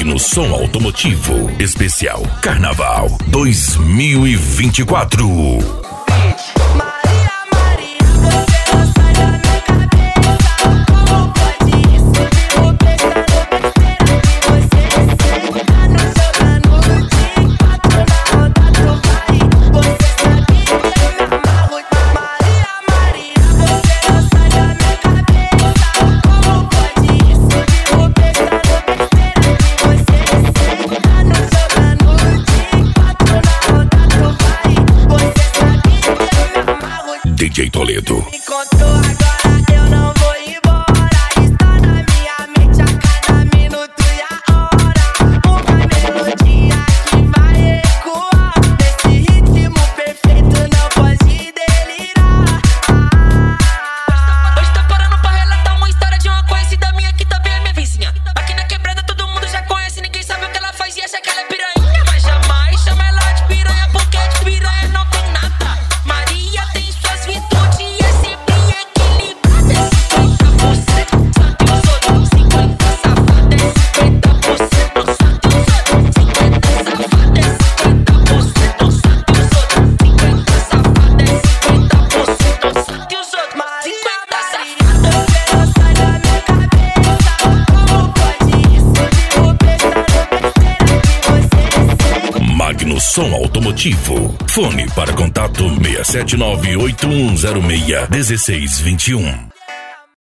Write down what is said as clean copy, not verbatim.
Magno Som Automotivo. Especial Carnaval 2024. DJ Toledo. Me encontrou agora, eu não vou embora. Está na minha mente a cada minuto e a hora. Uma melodia que vai ecoar. Nesse ritmo perfeito não pode delirar. Hoje tô parando pra relatar uma história de uma conhecida minha que também é minha vizinha. Aqui na quebrada todo mundo já conhece, ninguém sabe o que ela faz e acha que ela é piranha. Mas jamais chama ela de piranha, porque de piranha não tem nada. Maria tem suas virtudes e é sempre equilibrada. 50% santo e os outros 50 safada. 50% santo e os outros 50 safada. 50% santo e os outros 50 safada. 50% santo e os outros 50 safada. Você não sai da minha cabeça. Como pode isso? Vivo pensando besteira que você sente. Magno Som Automotivo. Fone para contato 679-8106-1621.